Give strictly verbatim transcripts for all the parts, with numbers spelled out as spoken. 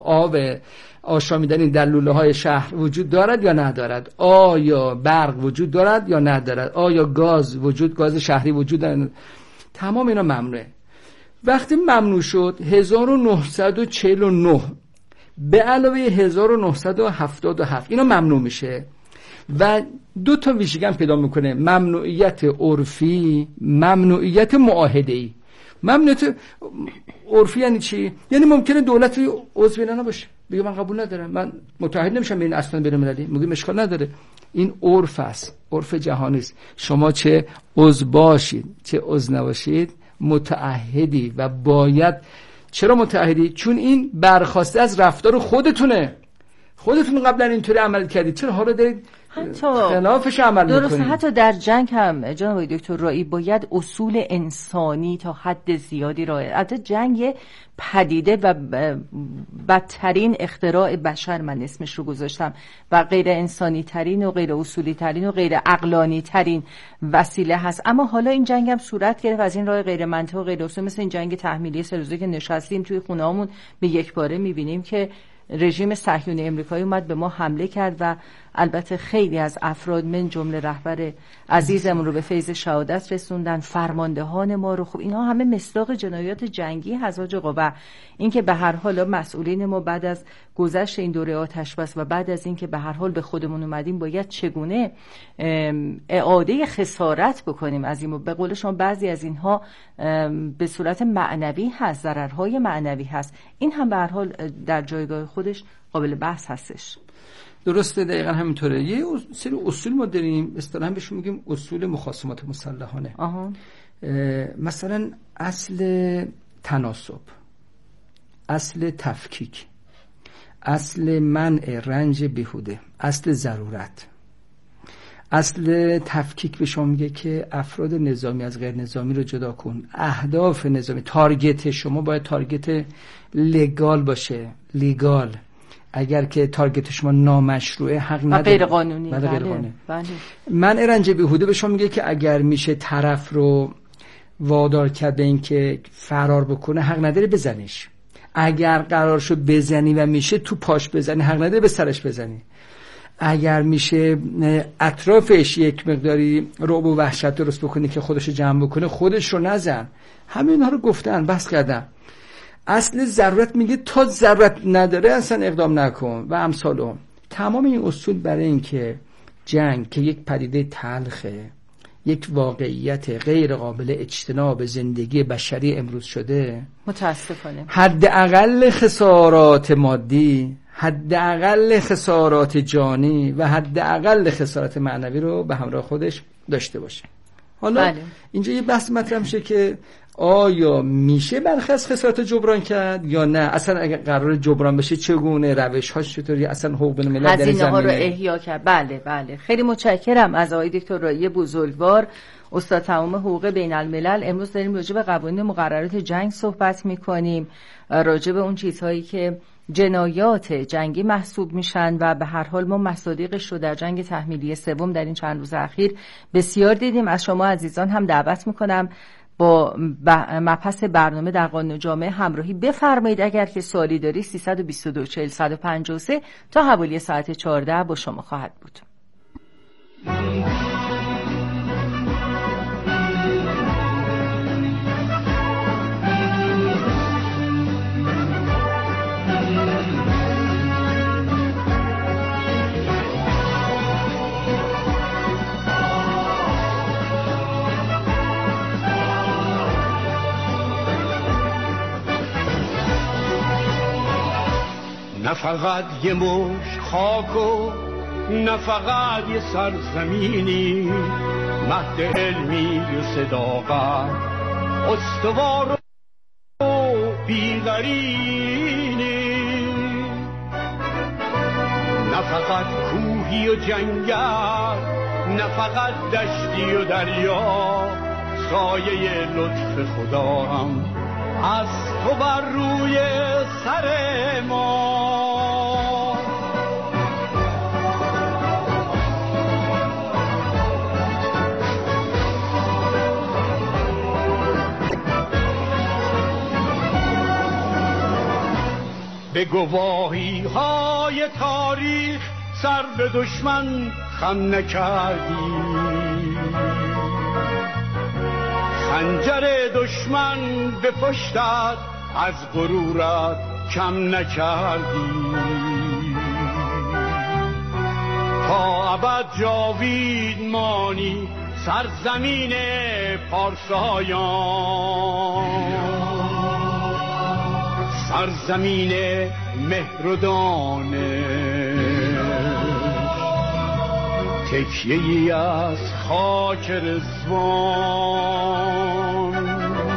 آب آشامیدنی در لوله های شهر وجود دارد یا ندارد؟ آیا برق وجود دارد یا ندارد؟ آیا گاز وجود گاز شهری وجود دارد؟ تمام اینا ممنوعه. وقتی ممنوع شد هزار و نهصد و چهل و نه به علاوه هزار و نهصد و هفتاد و هفت اینا ممنوع میشه و دو تا ویژگی هم پیدا میکنه: ممنوعیت عرفی، ممنوعیت معاهده‌ای. ممنوعیت عرفی یعنی چی؟ یعنی ممکنه دولتی عضو اینا نباشه، بگه من قبول ندارم، من متحد نمیشم به این اصلا بین‌المللی، میگه اشکال نداره. این عرف است، عرف جهانی است. شما چه عضو باشید چه عضو نباشید متعهدی و باید. چرا متعهدی؟ چون این برخواسته از رفتار خودتونه. خودتون قبلا اینطوری عمل کردید، چرا حالا دارید خلافش عمل میکنید؟ درسته. حتی در جنگ هم جناب دکتر رایی باید اصول انسانی تا حد زیادی رعایت. البته جنگ پدیده و بدترین اختراع بشر من اسمش رو گذاشتم و غیر انسانی ترین و غیر اصولی ترین و غیر عقلانی ترین وسیله هست. اما حالا این جنگ هم صورت گرفت از این راه غیر منطقی و غیر اصولی، مثل این جنگ تحمیلی سه روزه که نشستیم توی خونه‌هامون به یک باره می‌بینیم که رژیم صهیونی امریکایی اومد به ما حمله کرد و البته خیلی از افراد من جمله رهبر عزیزمون رو به فیض شهادت رسوندن، فرماندهان ما رو. خب اینها همه مصداق جنایات جنگی هست آقا. و اینکه به هر حال مسئولین ما بعد از گذشت این دوره آتش بس و بعد از اینکه به هر حال به خودمون اومدیم باید چگونه اعاده خسارت بکنیم از این. به قول شما بعضی از اینها به صورت معنوی هست، ضررهای معنوی هست. این هم به هر حال در جایگاه خودش قابل بحث هستش. درسته، دقیقا همینطوره. یه سری اصول ما داریم، اصطلاحاً بهشون میگیم اصول مخاصمات مسلحانه. آها. مثلا اصل تناسب، اصل تفکیک، اصل منع رنج بیهوده، اصل ضرورت. اصل تفکیک به شما میگه که افراد نظامی از غیر نظامی رو جدا کن. اهداف نظامی، تارگت شما باید تارگت لگال باشه، لیگال. اگر که تارگت شما نامشروعه، حق نداره، غیر قانونی. بله غیر قانونی. بله. منع رنج بیهوده به شما میگه که اگر میشه طرف رو وادار کرد به این که فرار بکنه، حق نداره بزنیش. اگر قرار شد بزنی و میشه تو پاش بزنی، حق نداره به سرش بزنی. اگر میشه اطرافش یک مقداری رعب و وحشت درست بکنی که خودش رو جمع بکنه، خودش رو نزن. همه اینها رو گفتن، بحث کردن. اصل ضرورت میگه تا ضرورت نداره اصلا اقدام نکن و امثال. تمام این اصول برای این که جنگ که یک پدیده تلخه، یک واقعیت غیر قابل اجتناب زندگی بشری امروز شده، متاسفانه حداقل خسارات مادی، حداقل خسارات جانی و حداقل خسارات معنوی رو به همراه خودش داشته باشه. حالا بله. اینجا یه بحث مطرح میشه که آیا میشه برخی از خسارات جبران کرد یا نه؟ اصلا اگر قرار جبران بشه چگونه، روش هاش چطوری، اصلا حقوق بین الملل در هزینه ها رو احیا کرد؟ بله بله. خیلی متشکرم از آقای دکتر رایی بزرگوار، استاد تمام حقوق بین الملل. امروز داریم راجع به قوانین مقررات جنگ صحبت میکنیم، راجع به اون چیزهایی که جنایات جنگی محسوب میشن و به هر حال ما مصادیقش رو در جنگ تحمیلی سوم در این چند روز اخیر بسیار دیدیم. از شما عزیزان هم دعوت میکنم با مبحث برنامه در قانون جامعه همراهی بفرمایید. اگر که سوالی داری سیصد و بیست و دو چهل صد و پنجاه و سه تا حوالی ساعت چهارده با شما خواهد بود. نه فقط یه مش خاک و نه فقط یه سرزمینی، مهد علمی و صداقت استوار و بیغرینی، نه فقط کوهی و جنگل، نه فقط دشتی و دریا، سایه لطف خدا هم از تو بر روی سر ما. به به گواهی های تاریخ سر به دشمن خم نکردی، خنجر دشمن به پشتت از غرورت کم نکردی. تا ابد جاوید مانی سرزمین پارسایان، سرزمین مهر و دانش، تکیه‌ای از خاک رضوان.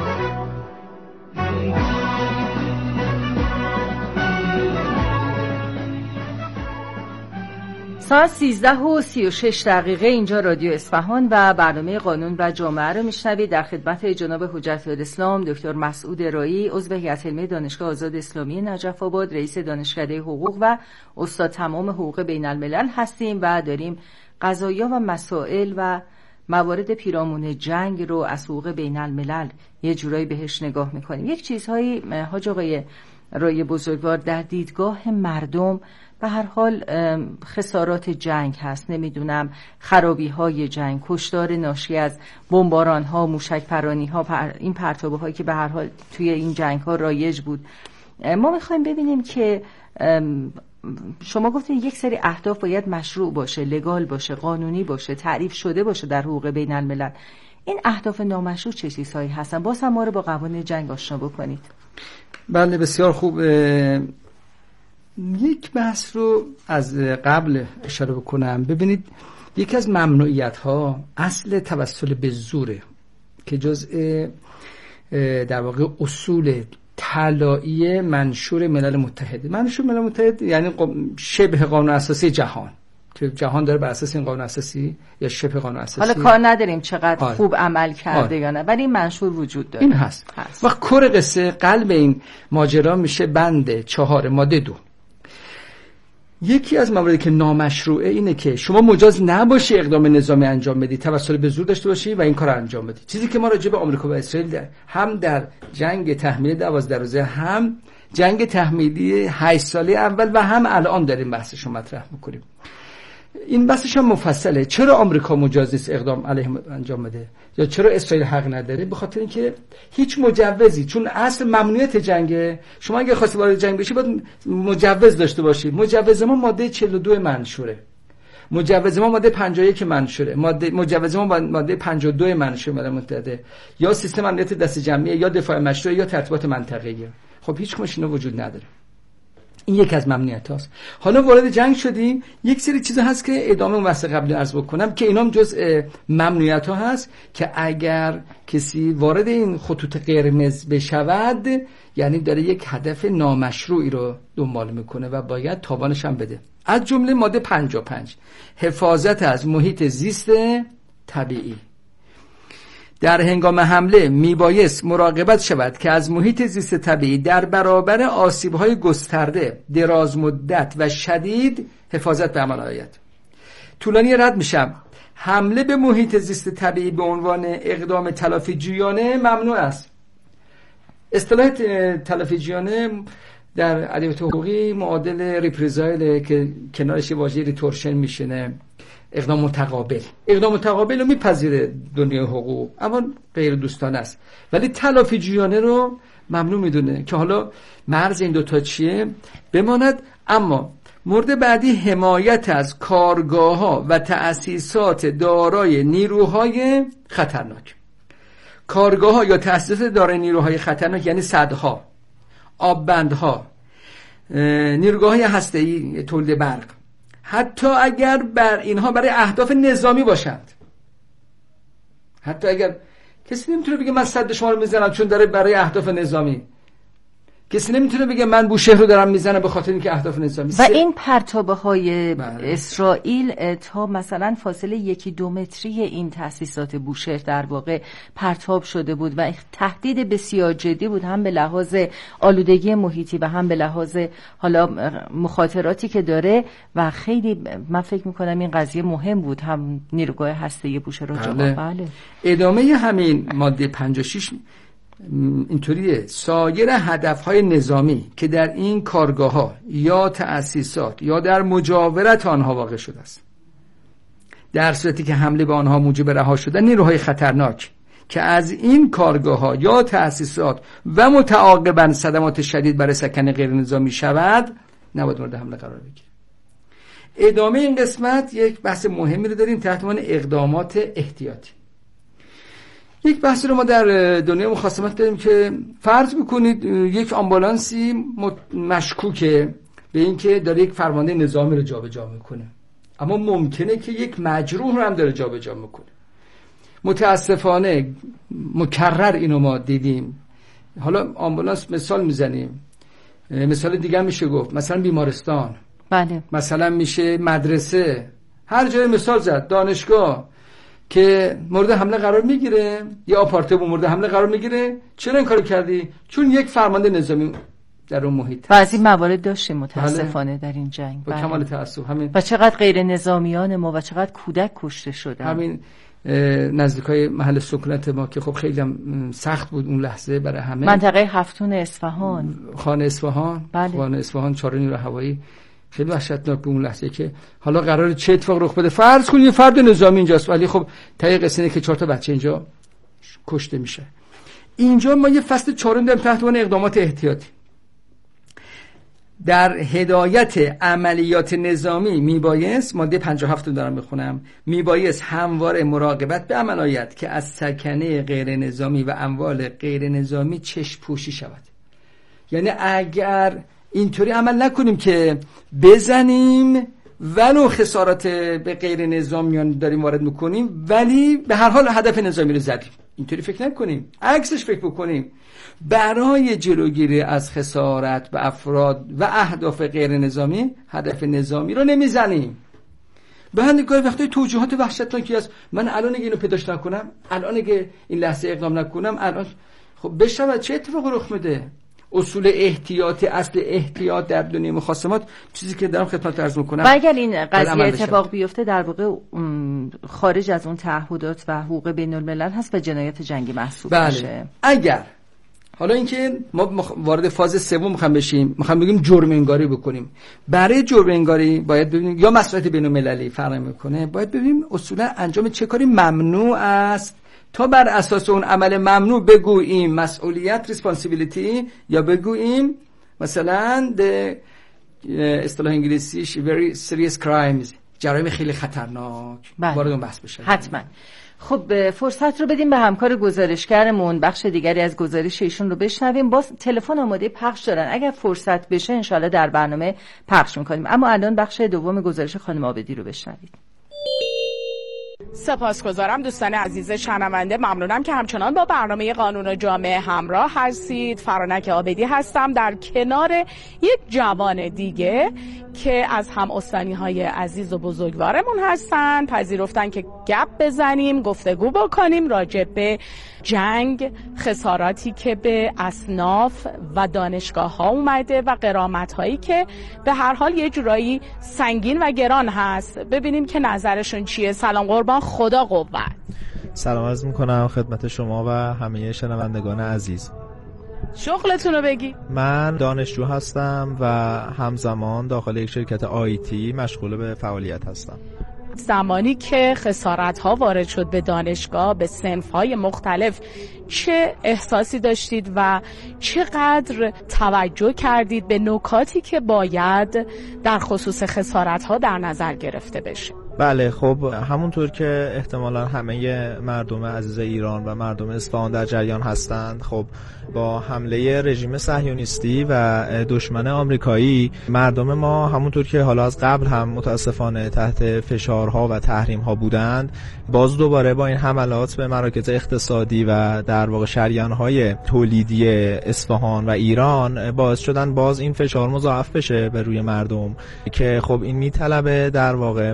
ساعت سیزده و سی و شش دقیقه اینجا رادیو اصفهان و برنامه قانون و جامعه رو میشنوید. در خدمت جناب حجت الاسلام دکتر مسعود رایی، عضو هیئت علمی دانشگاه آزاد اسلامی نجف آباد، رئیس دانشکده حقوق و استاد تمام حقوق بین الملل هستیم و داریم قضایا و مسائل و موارد پیرامون جنگ رو از حقوق بین الملل یه جورایی بهش نگاه میکنیم. یک چیزهایی حاج آقای رایی بزرگوار در دیدگاه مردم به هر حال خسارات جنگ هست، نمیدونم خرابی های جنگ، کشتار ناشی از بمباران ها، موشک پرانی ها، پر این پرتابه هایی که به هر حال توی این جنگ ها رایج بود. ما میخوایم ببینیم که شما گفتین یک سری اهداف باید مشروع باشه، لگال باشه، قانونی باشه، تعریف شده باشه در حقوق بین الملل. این اهداف نامشروع چه چیزهایی هستن؟ باز هم ما رو با قوانین جنگ آشنا بکنید. بله بسیار خوب. یک بحث رو از قبل اشاره بکنم. ببینید یکی از ممنوعیت ها اصل توسل به زوره که جزء در واقع اصول طلایی منشور ملل متحد. منشور ملل متحد یعنی شبه قانون اساسی جهان که جهان داره بر اساس این قانون اساسی یا شبه قانون اساسی. حالا کار نداریم چقدر آه. خوب عمل کرده آه. یا نه، ولی این منشور وجود داره. این هست, هست. وقت کور قصه قلب این ماجرا میشه بند چهار ماده دو. یکی از مواردی که نامشروعه اینه که شما مجاز نباشی اقدام نظامی انجام بدی، توسل به زور داشته باشی و این کار انجام بدی. چیزی که ما راجع به آمریکا و اسرائیل در هم در جنگ تحمیلی دوازده روزه، هم جنگ تحمیلی هشت ساله اول و هم الان داریم بحثش رو مطرح میکنیم. این بحثش هم مفصله. چرا آمریکا مجاز نیست اقدام علیه انجام بده یا چرا اسرائیل حق نداره؟ به خاطر اینکه هیچ مجوزی، چون اصل ممنوعیت جنگه، شما اگه خواستی وارد جنگ بشی باید مجوز داشته باشی. مجوز ما ماده چهل و دو منشوره، مجوز ما ماده پنجاه و یک منشوره، ماده مجوز ما ماده پنجاه و دو منشور ملل متحده، یا سیستم امنیت دست جمعی، یا دفاع مشروع، یا ترتیبات منطقه‌ای. خب هیچ کدومش اینا وجود نداره. این یک از ممنوعیت هاست. حالا وارد جنگ شدیم، یک سری چیزا هست که ادامه اون بحث قبلی عرض بکنم که اینام جزء ممنوعیت ها هست که اگر کسی وارد این خطوط قرمز بشود یعنی داره یک هدف نامشروعی رو دنبال میکنه و باید تاوانش هم بده. از جمله ماده پنجاه و پنج حفاظت از محیط زیست طبیعی. در هنگام حمله میبایست مراقبت شود که از محیط زیست طبیعی در برابر آسیب‌های گسترده، دراز مدت و شدید حفاظت به عمل آید. طولانی رد میشم. حمله به محیط زیست طبیعی به عنوان اقدام تلافی جویانه ممنوع است. اصطلاح تلافی جویانه در ادبیات حقوقی معادل ریپریزایل که کنارش یه واژه ریتورشن میشینه، اقدام متقابل. اقدام متقابل رو میپذیره دنیای حقوق اما غیر دوستانه است، ولی تلافی جویانه رو ممنوع میدونه که حالا مرز این دوتا چیه بماند. اما مورد بعدی حمایت از کارگاه‌ها و تأسیسات دارای نیروهای خطرناک. کارگاه‌ها یا تأسیسات دارای نیروهای خطرناک یعنی سدها، آببندها، نیروگاه‌های هسته‌ای تولید برق، حتی اگر بر اینها برای اهداف نظامی باشند. حتی اگر کسی نمیتونه بگه من سد شما رو میزنم چون داره برای اهداف نظامی. کسی نمیتونه بگه من بوشهر رو دارم میزنم به خاطر اینکه اهداف نظامی. و این پرتابه های اسرائیل تا مثلا فاصله یکی دو متری این تأسیسات بوشهر در واقع پرتاب شده بود و تهدید بسیار جدی بود، هم به لحاظ آلودگی محیطی و هم به لحاظ حالا مخاطراتی که داره و خیلی من فکر میکنم این قضیه مهم بود، هم نیروگاه هسته‌ای بوشهر رو جواب. بله. ادامه همین ماده پنجاه و شش اینطوریه سایر هدفهای نظامی که در این کارگاه ها یا تأسیسات یا در مجاورت آنها واقع شده است، در صورتی که حمله به آنها موجب رها شدن نیروهای خطرناک که از این کارگاه ها یا تأسیسات و متعاقباً صدمات شدید برای سکن غیر نظامی شود، نباید مورد حمله قرار بگیره. ادامه این قسمت یک بحث مهمی رو داریم تحت عنوان اقدامات احتیاطی. یک بحث رو ما در دنیای مخاصمت داریم که فرض بکنید یک آمبولانسی مشکوکه به اینکه داره یک فرمانده نظامی رو جابجا میکنه، اما ممکنه که یک مجروح رو هم داره جابجا میکنه. متاسفانه مکرر اینو ما دیدیم. حالا آمبولانس مثال میزنیم، مثال دیگه میشه گفت مثلا بیمارستان، بله، مثلا میشه مدرسه، هر جای مثال زد، دانشگاه که مورد حمله قرار میگیره یا آپارتمان مورد حمله قرار میگیره. چرا این کارو کردی؟ چون یک فرمانده نظامی در اون محیط. بعضی موارد داشتیم متاسفانه بله. در این جنگ با بله. کمال تأسف همین و چقدر غیر نظامیان ما و چقدر کودک کشته شدن. همین نزدیکای محل سکونت ما که خب خیلی هم سخت بود اون لحظه برای همه. منطقه هفتون اصفهان، خانه اصفهان، بله. خانه اصفهان چهار نیروی هوایی، خیلی وحشتناک بود اون لحظه که حالا قراره چه اتفاق رخ بده. فرض کنید یه فرد نظامی اینجاست ولی خب طریق قصه اینه که چهار تا بچه اینجا کشته میشه. اینجا ما یه فصل چهارم داریم تحت عنوان اقدامات احتیاطی. در هدایت عملیات نظامی میبایست، ماده پنجاه و هفت رو دارم میخونم، میبایست همواره مراقبت به عملیات که از سکنه غیر نظامی و اموال غیر نظامی چشم پوشی شود. یعنی اگر اینطوری عمل نکنیم که بزنیم ولو خسارات به غیر نظامیان داریم وارد میکنیم ولی به هر حال هدف نظامی رو زدیم، اینطوری فکر نکنیم، عکسش فکر بکنیم. برای جلوگیری از خسارت به افراد و اهداف غیر نظامی هدف نظامی رو نمیزنیم. به همین کار وقتی توجیهات وحشتناکی است، من الان اگه اینو پیداش نکنم، الان اگه این لحظه اقدام نکنم، الان خب بشود چه اتفاقی رخ میده؟ اصول احتیاط، اصل احتیاط در دنیای مخاصمات، چیزی که دارم خدمت عرض میکنم. و اگر این قضیه اتفاق بیفته در واقع خارج از اون تعهدات و حقوق بین الملل هست و جنایت جنگی محسوب بله. میشه. اگر حالا اینکه ما مخ... وارد فاز سوم میخوام بشیم، میخوام بگیم جرم انگاری بکنیم. برای جرم انگاری باید ببینیم یا مسئولیت بین المللی فرق میکنه، باید ببینیم اصولا انجام چه کاری ممنوع است تا بر اساس اون عمل ممنوع بگوییم مسئولیت ریسپانسیبیلیتی، یا بگوییم مثلا the اصطلاح انگلیسیش very serious crimes، جرایم خیلی خطرناک. بله. وارد اون بحث بشه حتما. خب فرصت رو بدیم به همکار گزارشگرمون بخش دیگری از گزارش ایشون رو بشنویم. باز تلفن آماده پخش دارن، اگر فرصت بشه انشالله در برنامه پخش میکنیم. اما الان بخش دوم گزارش خانم عابدی رو بشنوید. سپاسگزارم دوستان عزیز شنونده، ممنونم که همچنان با برنامه قانون جامعه همراه هستید. فرانک عابدی هستم در کنار یک جوان دیگه که از هم استانی‌های عزیز و بزرگوارمون هستن. پذیرفتن که گپ بزنیم، گفتگو بکنیم راجع به جنگ، خساراتی که به اصناف و دانشگاه ها اومده و غرامت هایی که به هر حال یه جورایی سنگین و گران هست. ببینیم که نظرشون چیه. سلام قربان، خدا قوت. سلام عرض میکنم خدمت شما و همه شنوندگان عزیز. شغلتون رو بگی. من دانشجو هستم و همزمان داخل یک شرکت آیتی مشغول به فعالیت هستم. زمانی که خسارت ها وارد شد به دانشگاه، به صنف های مختلف، چه احساسی داشتید و چقدر توجه کردید به نکاتی که باید در خصوص خسارت ها در نظر گرفته بشه؟ بله، خب همونطور که احتمالا همه مردم عزیز ایران و مردم اصفهان در جریان هستند، خب با حمله رژیم صهیونیستی و دشمن آمریکایی مردم ما همونطور که حالا از قبل هم متاسفانه تحت فشارها و تحریم‌ها بودند، باز دوباره با این حملات به مراکز اقتصادی و در واقع شریان‌های تولیدی اصفهان و ایران باعث شدن باز این فشار مضاعف بشه به روی مردم که خب این میطلبه در واقع حمایت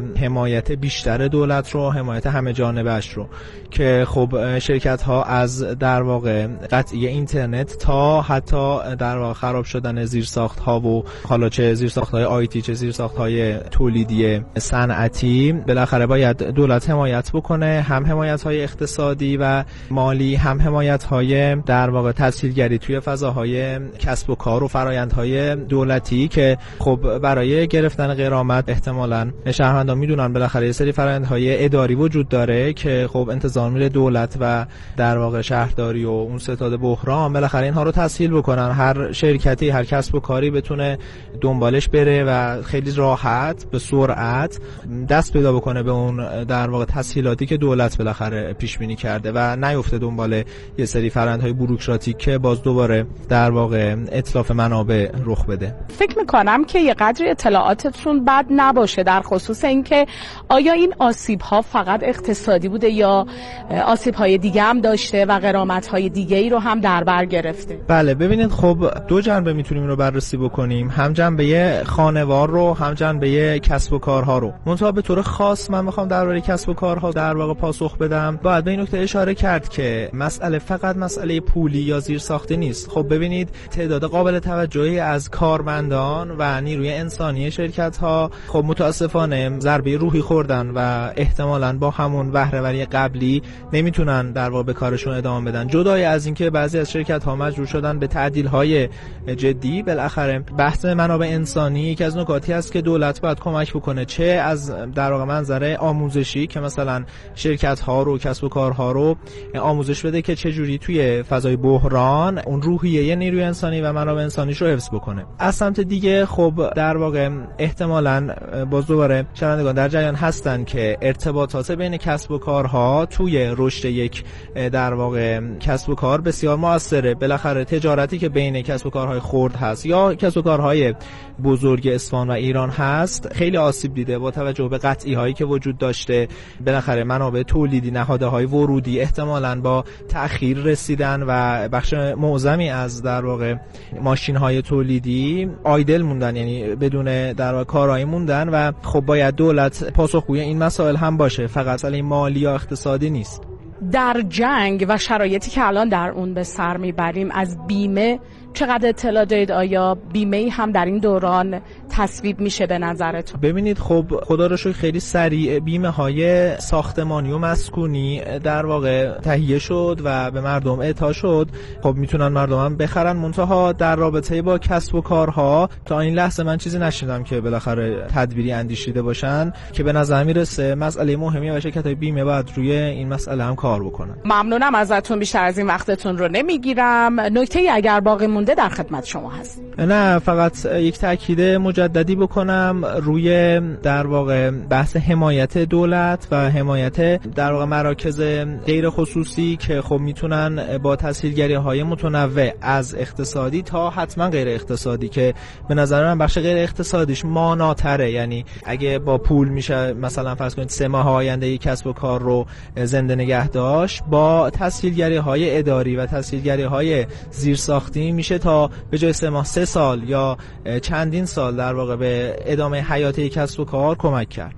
حمایت بیشتر دولت رو، حمایت همه جانبه‌اش رو، که خب شرکت ها از در واقع قطعی اینترنت تا حتی در واقع خراب شدن زیرساخت ها و حالا چه زیرساخت های آیتی چه زیرساخت های تولیدی صنعتی، بالاخره باید دولت حمایت بکنه، هم حمایت های اقتصادی و مالی، هم حمایت های در واقع تسهیلگری توی فضاهای کسب و کار و فرآیندهای دولتی، که خب برای گرفتن غرامت احتمالاً شهروندان میدونن بالاخره یه سری فرآیندهای اداری وجود داره که خب انتظار میره دولت و در واقع شهرداری و اون ستاد بحران بالاخره اینها رو تسهیل بکنن، هر شرکتی هر کسب و کاری بتونه دنبالش بره و خیلی راحت به سرعت دست پیدا بکنه به اون در واقع تسهیلاتی که دولت بالاخره پیش بینی کرده و نیفته دنبال یه سری فرآیندهای بوروکراتیک که باز دوباره در واقع اتلاف منابع رخ بده. فکر میکنم که یه قدری اطلاعاتتون بد نباشه در خصوص اینکه آیا این آسیب‌ها فقط اقتصادی بوده یا آسیب‌های دیگه هم داشته و غرامت‌های دیگه‌ای رو هم در بر گرفته؟ بله ببینید خب دو جنبه میتونیم رو بررسی بکنیم، هم جنبه خانوار رو هم جنبه کسب و کارها رو. منتها به طور خاص من میخوام درباره کسب و کارها در واقع پاسخ بدم. باید به این نکته اشاره کرد که مسئله فقط مسئله پولی یا زیرساختی نیست. خب ببینید تعداد قابل توجهی از کارمندان و نیروی انسانی شرکت‌ها خب متاسفانه ضربه روحی خوردن و احتمالاً با همون بهره‌وری قبلی نمیتونن در واقع به کارشون ادامه بدن. جدای از اینکه بعضی از شرکت‌ها مجبور شدن به تعدیل‌های جدی، بالاخره بحث منابع انسانی یکی از نکاتی است که دولت باید کمک بکنه، چه از در واقع منظر آموزشی که مثلا شرکت‌ها رو کسب و کارها رو آموزش بده که چه جوری توی فضای بحران اون روحیه نیروی انسانی و منابع انسانیش رو حفظ بکنه. از سمت دیگه خب در واقع احتمالاً باز دوباره شنوندگان در جریان هستن که ارتباطات بین کسب و کارها توی رشد یک در واقع کسب و کار بسیار موثره. بالاخره تجارتی که بین کسب و کارهای خرد هست یا کسب و کارهای بزرگ اصفهان و ایران هست خیلی آسیب دیده با توجه به قطعی هایی که وجود داشته. بالاخره منابع تولیدی، نهادهای ورودی احتمالاً با تأخیر رسیدن و بخش معظمی از در واقع ماشین های تولیدی آیدل موندن، یعنی بدون در واقع کارایی موندن و خب باید دولت پاسخگوی این مسائل هم باشه، فقط مسئله مالی یا اقتصادی نیست. در جنگ و شرایطی که الان در اون به سر میبریم از بیمه چقدر اطلاع دارید؟ آیا بیمه‌ای هم در این دوران تصویب میشه به نظرتون؟ ببینید خب خدا رو شکر خیلی سریع بیمه های ساختمانی و مسکونی در واقع تهیه شد و به مردم اعطا شد. خب میتونن مردم هم بخرن، منتها در رابطه با کسب و کارها تا این لحظه من چیزی نشیدم که بالاخره تدبیری اندیشیده باشن که به نظر میرسه مسئله مهمی و شرکت‌های بیمه باید روی این مسئله هم کار بکنن. ممنونم ازتون، بیشتر از این وقتتون رو نمیگیرم. نکته‌ای اگر باقی مونده در خدمت شما هست. نه فقط یک تاکید مجددی بکنم روی در واقع بحث حمایت دولت و حمایت در واقع مراکز غیر خصوصی که خب میتونن با تسهیلگری‌های متنوع از اقتصادی تا حتما غیر اقتصادی که به نظر من بخش غیر اقتصادیش ماناتره، یعنی اگه با پول میشه مثلا فرض کنید سه ماه آینده یک کسب و کار رو زنده نگه داشت، با تسهیلگری‌های اداری و تسهیلگری‌های زیرساختی میشه تا به جای سه ماه سه سال یا چندین سال در واقع به ادامه حیات یک کسب و کار کمک کرد.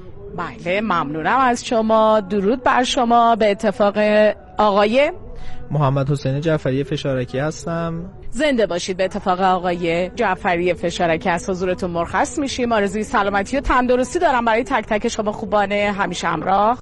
بله ممنونم از شما. درود بر شما. به اتفاق آقای محمد حسین جعفری فشارکی هستم. زنده باشید. به اتفاق آقای جعفری فشارکی از حضورتون مرخص میشیم. آرزوی سلامتی و تندرستی دارم برای تک تک شما خوبان همیشه همراه.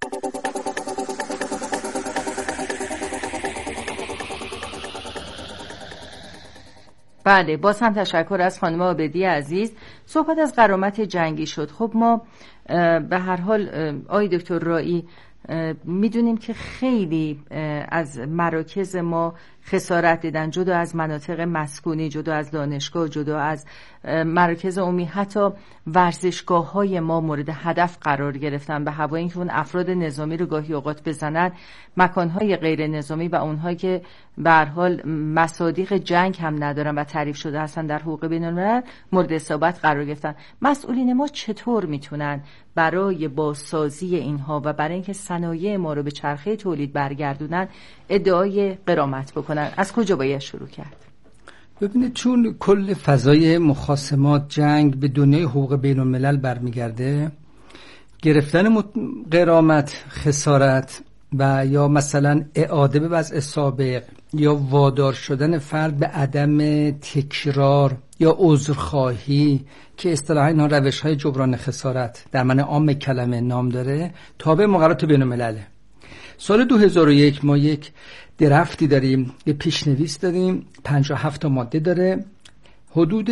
بله باز هم تشکر از خانم عابدی عزیز. صحبت از غرامت جنگی شد. خب ما به هر حال آقای دکتر رایی میدونیم که خیلی از مراکز ما خسارت دیدن، جدا از مناطق مسکونی، جدا از دانشگاه، جدا از مراکز عمومی، حتی ورزشگاه های ما مورد هدف قرار گرفتن به هوای اینکه اون افراد نظامی رو گاهی اوقات بزنن. مکان های غیر نظامی و اونهایی که به هر حال مصادیق جنگ هم ندارن و تعریف شده هستن در حقوق بین الملل مورد اصابت قرار گرفتن. مسئولین ما چطور میتونن برای بازسازی اینها و برای اینکه صنایع ما رو به چرخه تولید برگردونن ادعای غرامت بکنن؟ از کجا باید شروع کرد؟ ببینید چون کل فضای مخاصمات جنگ به دنیای حقوق بین الملل برمیگرده، گرفتن غرامت، خسارت و یا مثلا اعاده به وضع سابق یا وادار شدن فرد به عدم تکرار یا عذرخواهی که اصطلاحاً اینا روش‌های جبران خسارت در معنی عام کلمه نام داره، تابع مقررات بین‌الملله. سال دو هزار و یک ما یک درفتی داریم، یه پیشنویس داریم، پنجاه و هفت تا ماده داره. حدود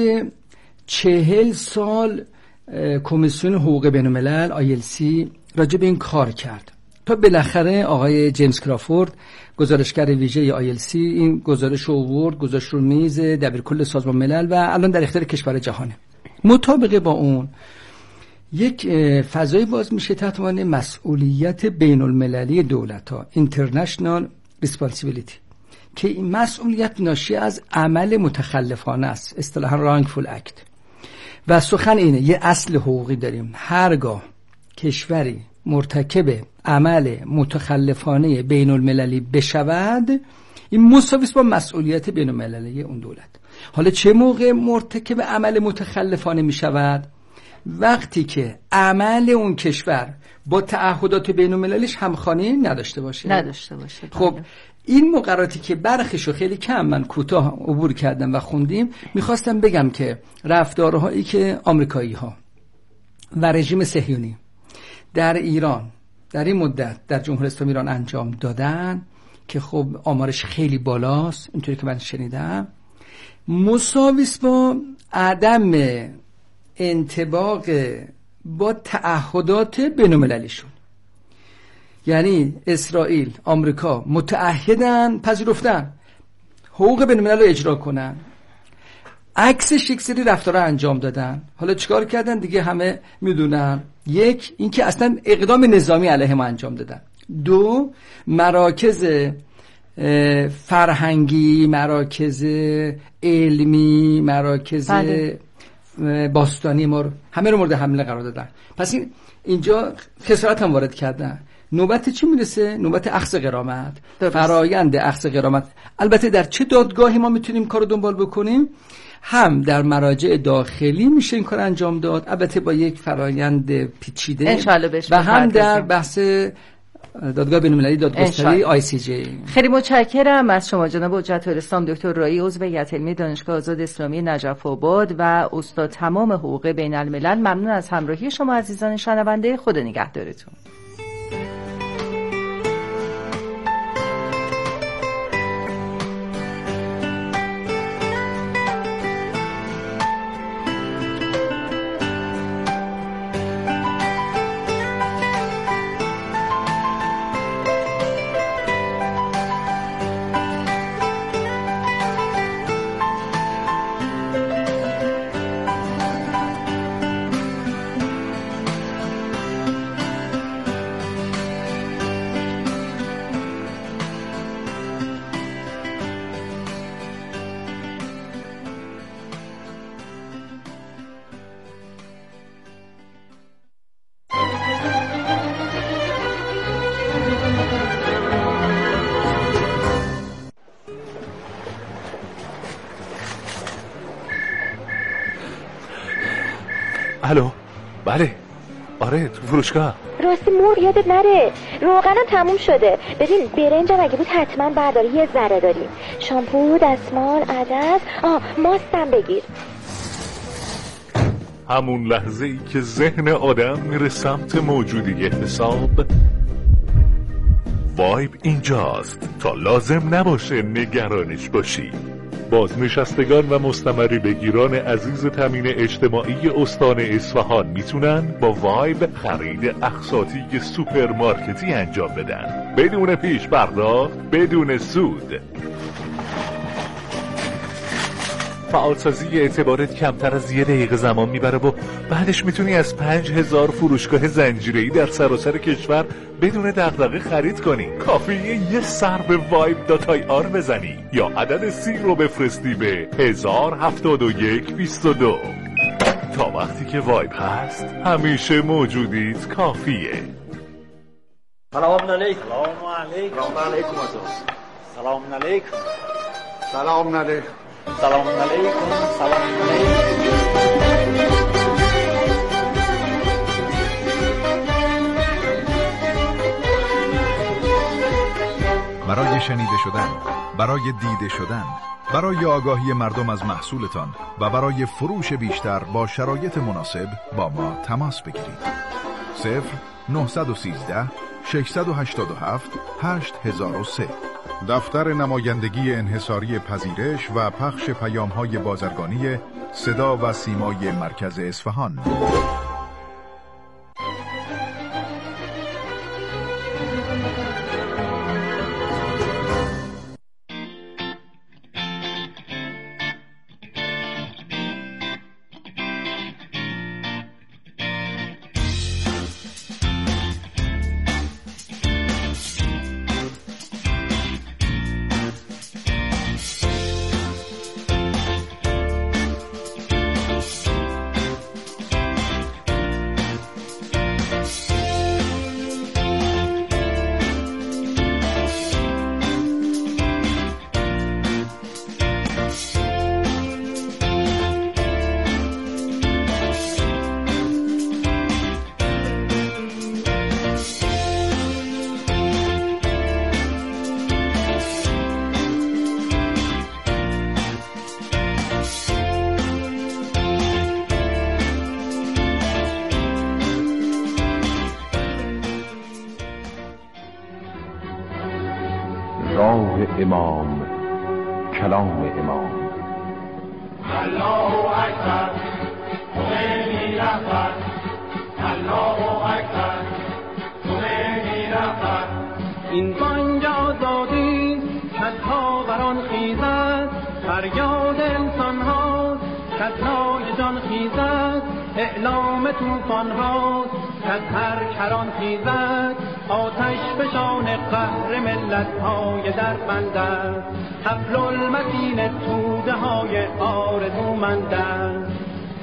چهل سال کمیسیون حقوق بین‌الملل آی ال سی راجع به این کار کرد تا بالاخره آقای جیمز کرافورد گزارشگر ویژه آی ال سی این گزارش رو آورد، گذاشت رو میز دبیرکل سازمان ملل و الان در اختیار کشور جهانه. مطابق با اون یک فضایی باز میشه تحت عنوان مسئولیت بین المللی دولت‌ها، اینترنشنال ریسپانسیبیلیتی، که این مسئولیت ناشی از عمل متخلفانه است، اصطلاحاً رانگفول اکت. و سخن اینه یه اصل حقوقی داریم، هرگاه کشوری مرتکب عمل متخلفانه بین المللی بشود این مساوی است با مسئولیت بین المللی اون دولت. حالا چه موقع مرتکب عمل متخلفانه می شود؟ وقتی که عمل اون کشور با تعهدات بین المللیش همخوانی نداشته باشه. نداشته باشه. خب این مقرراتی که برخیشو خیلی کم من کوتاه عبور کردم و خوندیم، میخواستم بگم که رفتارهایی که آمریکایی ها و رژیم صهیونی در ایران در این مدت در جمهوری اسلامی ایران انجام دادن که خب آمارش خیلی بالاست اینطوری که من شنیدم، مساوی است با عدم انطباق با تعهدات بین‌المللیشون. یعنی اسرائیل، آمریکا متعهدن، پذیرفتن حقوق بین‌الملل رو اجرا کنن، عکسش یک سری رفتارا انجام دادن. حالا چیکار کردن دیگه همه میدونن. یک، اینکه اصلا اقدام نظامی علیه ما انجام دادن. دو، مراکز فرهنگی، مراکز علمی، مراکز بله. باستانی ما رو همه رو مورد حمله قرار دادن. پس این اینجا خسارت هم وارد کردن. نوبت چی میرسه؟ نوبت اخذ غرامت، فرایند اخذ غرامت. البته در چه دادگاهی ما میتونیم کارو دنبال بکنیم؟ هم در مراجع داخلی میشه این کار انجام داد، البته با یک فرایند پیچیده، و هم در بحث دادگاه بین‌المللی دادگستری آی سی جی. خیلی متشکرم از شما جناب حجت الاسلام دکتر رایی، عضو هیئت علمی دانشگاه آزاد اسلامی نجف آباد و استاد تمام حقوق بین الملل. ممنون از همراهی شما عزیزان شنونده. خدا نگهدارتون. الو، بله، آره تو فروشگاه. راستی مور یادت نره، روغنم تموم شده. ببین برنجم اگه بود حتما برداری، یه ذره داریم. شامپو، دستمال، عدس، آه ماستم بگیر. همون لحظه ای که ذهن آدم میره سمت موجودی حساب، وایب اینجاست تا لازم نباشه نگرانش باشی. بازنشستگان و مستمری بگیران عزیز تامین اجتماعی استان اصفهان میتونن با وایب خرید اقساطی سوپرمارکتی انجام بدن بدون پیش پرداخت، بدون سود. فعالسازی اعتبارت کمتر از یه دقیقه زمان میبره و بعدش میتونی از پنج هزار فروشگاه زنجیره‌ای در سراسر کشور بدون دغدغه خرید کنی. کافیه یه سر به وایب دات آی آر بزنی یا عدد سی رو بفرستی به هزار هفتاد و یک بیست و دو. تا وقتی که وایب هست همیشه موجودیت کافیه. سلام علیکم. سلام علیکم. سلام علیکم. سلام علیکم. سلام علیکم. سلام علیکم. سلام علیکم. شنیده شدن، برای دیده شدن، برای آگاهی مردم از محصولتان و برای فروش بیشتر با شرایط مناسب با ما تماس بگیرید. صفر نهصد و سیزده ششصد و هشتاد و هفت هشت هزار و سه. دفتر نمایندگی انحصاری پذیرش و پخش پیام‌های بازرگانی صدا و سیمای مرکز اصفهان. امام، کلام امام. الله اکبر، خمینی رهبر. الله اکبر، خمینی رهبر. این بانگ آزادی از پا بران خیزد، فریاد انسان هاست از نای جان خیزد، اعلام توفان هاست از هر کران خیزد، آتش فشان قهر ملت های در بند است، حبل المتین توده های آرزومند است.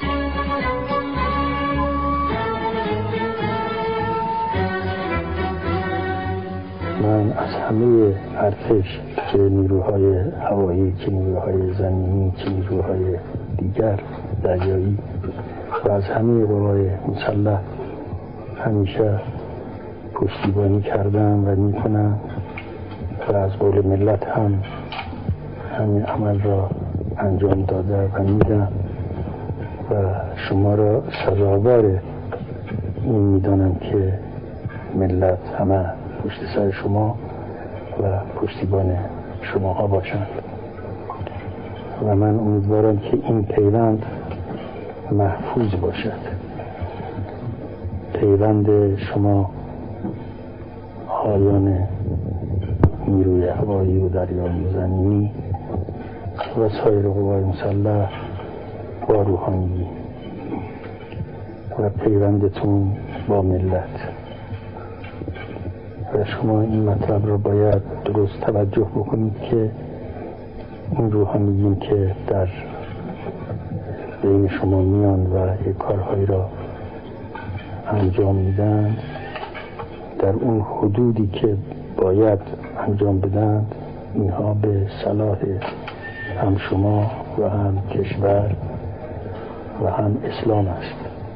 من از همه ارتش، چه نیروهای هوایی، چه نیروهای زمینی، چه نیروهای دیگر دریایی و از همه قوای مسلح همیشه پشتیبانی کردم و میکنم و از قول ملت هم همین عمل را انجام داده و میدم و شما را سزاوار این میدانم که ملت همه پشت سر شما و پشتیبان شما ها باشند و من امیدوارم که این پیوند محفوظ باشد. پیوند شما آیان نیروی هوایی و دریایی و زمینی و سایر قوای مسلح با روحانی و پیوندتون با ملت و شما این مطلب را باید درست توجه بکنید که این روحانیین که در بین شما میان و یک کارهایی را انجام میدن در اون حدودی که باید انجام بدن، اینها به صلاح هم شما و هم کشور و هم اسلام است.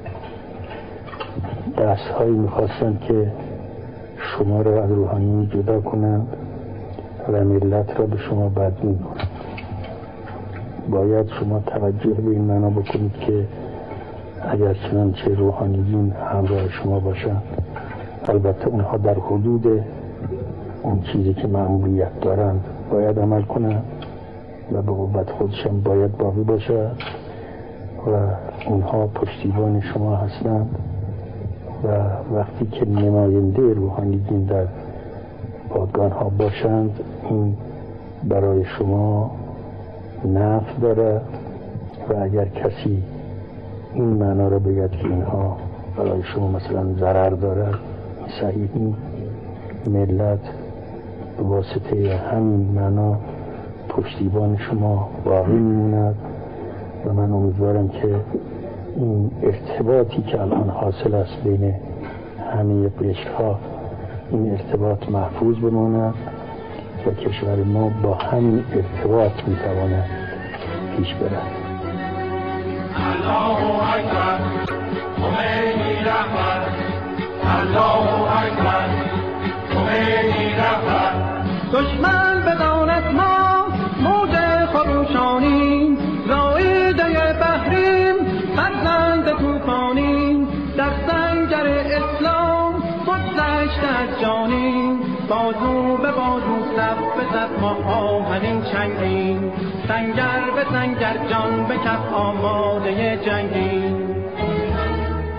دست هایی میخواستن که شما را از روحانی جدا کنند و ملت را به شما بدبین کنند. باید شما توجه به این معنا بکنید که اگر چنانچه روحانیین همراه شما باشند، البته اونها در حدود اون چیزی که مأموریت دارند باید عمل کنند و به قوت خودشان باید باقی باشند و اونها پشتیبان شما هستند و وقتی که نماینده روحانیین در پادگان ها باشند این برای شما نفع داره و اگر کسی این معنا را بگید که اینها برای شما مثلا ضرر داره، صحیح نیست. ملت به واسطه همین معنا پشتیبان شما باقی میموند و من امیدوارم که این ارتباطی که الان حاصل است بین همه قشرها این ارتباط محفوظ بماند و کشور ما با همین ارتباط میتواند پیش برد. الله اکبر، خمینی رهبر. الله اکبر، خمینی رهبر. دشمن رشته از جانیم، بازو به بازو صف به صف ما آهنین چنگیم، سنگر به سنگر جان به کف آماده جنگیم.